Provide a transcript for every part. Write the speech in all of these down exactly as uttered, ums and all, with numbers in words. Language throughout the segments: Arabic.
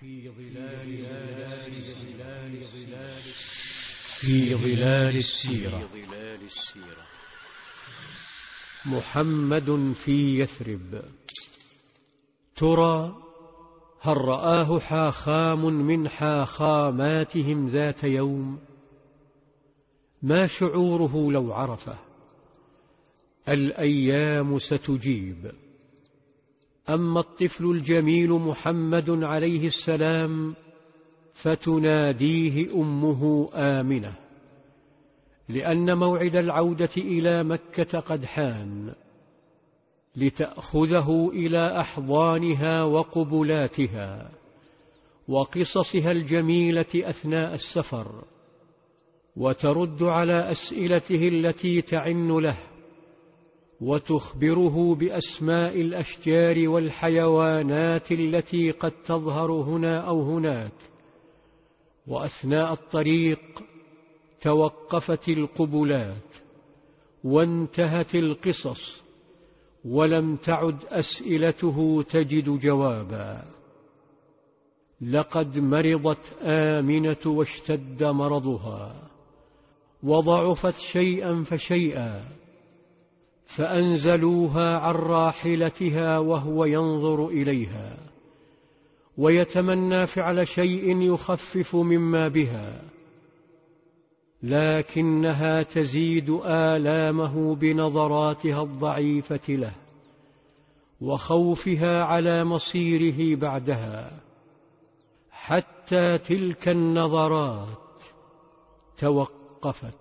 في ظلال ظلال ظلال في ظلال السيرة. محمد في يثرب. ترى هل رآه حاخام من حاخاماتهم ذات يوم؟ ما شعوره لو عرفه؟ الأيام ستجيب. أما الطفل الجميل محمد عليه السلام فتناديه أمه آمنة، لأن موعد العودة إلى مكة قد حان، لتأخذه إلى أحضانها وقبلاتها وقصصها الجميلة أثناء السفر، وترد على أسئلته التي تعن له، وتخبره بأسماء الأشجار والحيوانات التي قد تظهر هنا أو هناك. وأثناء الطريق توقفت القبلات وانتهت القصص، ولم تعد أسئلته تجد جوابا. لقد مرضت آمنة واشتد مرضها، وضعفت شيئا فشيئا، فأنزلوها عن راحلتها وهو ينظر إليها ويتمنى فعل شيء يخفف مما بها، لكنها تزيد آلامه بنظراتها الضعيفة له وخوفها على مصيره بعدها، حتى تلك النظرات توقفت.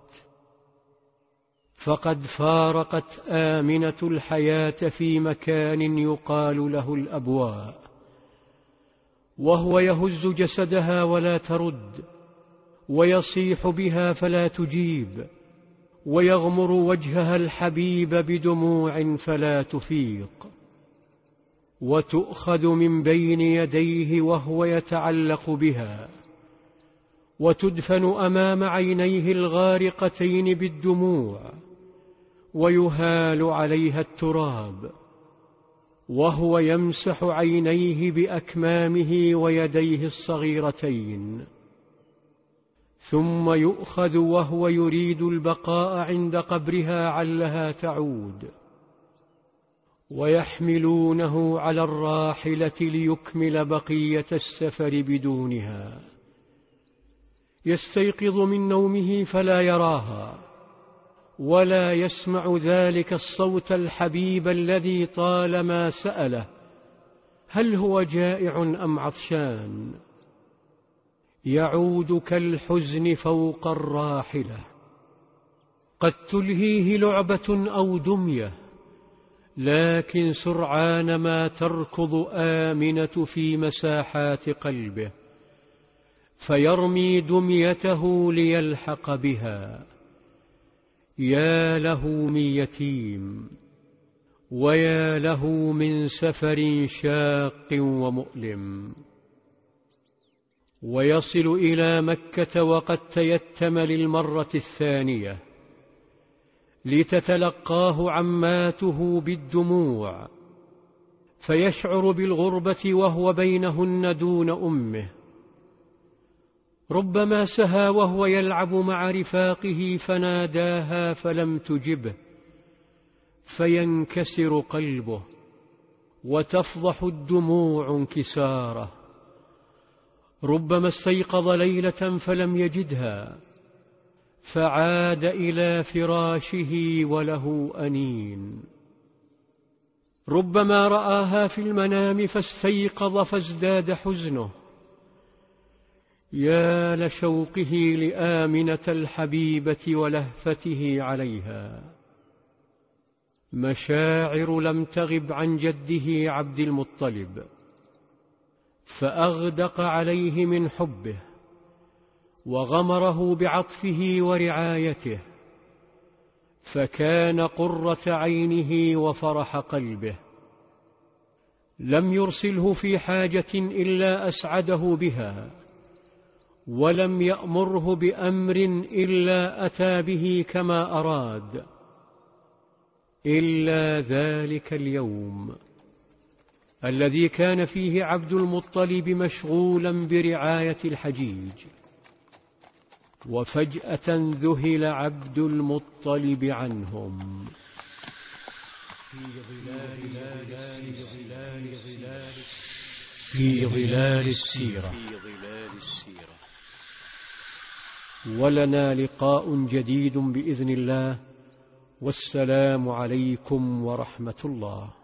فقد فارقت آمنة الحياة في مكان يقال له الأبواء، وهو يهز جسدها ولا ترد، ويصيح بها فلا تجيب، ويغمر وجهها الحبيب بدموع فلا تفيق، وتؤخذ من بين يديه وهو يتعلق بها، وتدفن أمام عينيه الغارقتين بالدموع، ويهال عليها التراب، وهو يمسح عينيه بأكمامه ويديه الصغيرتين، ثم يؤخذ وهو يريد البقاء عند قبرها علها تعود، ويحملونه على الراحلة ليكمل بقية السفر بدونها. يستيقظ من نومه فلا يراها، ولا يسمع ذلك الصوت الحبيب الذي طالما سأله هل هو جائع أم عطشان. يعود كالحزن فوق الراحلة، قد تلهيه لعبة أو دمية، لكن سرعان ما تركض آمنة في مساحات قلبه، فيرمي دميته ليلحق بها. يا له من يتيم، ويا له من سفر شاق ومؤلم. ويصل إلى مكة وقد تيتم للمرة الثانية، لتتلقاه عماته بالدموع، فيشعر بالغربة وهو بينهن دون أمه. ربما سهى وهو يلعب مع رفاقه فناداها فلم تجبه، فينكسر قلبه وتفضح الدموع انكساره. ربما استيقظ ليلة فلم يجدها، فعاد إلى فراشه وله أنين. ربما رآها في المنام فاستيقظ فازداد حزنه. يا لشوقه لآمنة الحبيبة ولهفته عليها. مشاعر لم تغب عن جده عبد المطلب، فأغدق عليه من حبه، وغمره بعطفه ورعايته، فكان قرة عينه وفرح قلبه. لم يرسله في حاجة إلا أسعده بها، ولم يأمره بأمر إلا أتى به كما أراد، إلا ذلك اليوم الذي كان فيه عبد المطلب مشغولا برعاية الحجيج، وفجأة ذهل عبد المطلب عنهم. في ظلال السيرة. ولنا لقاء جديد بإذن الله، والسلام عليكم ورحمة الله.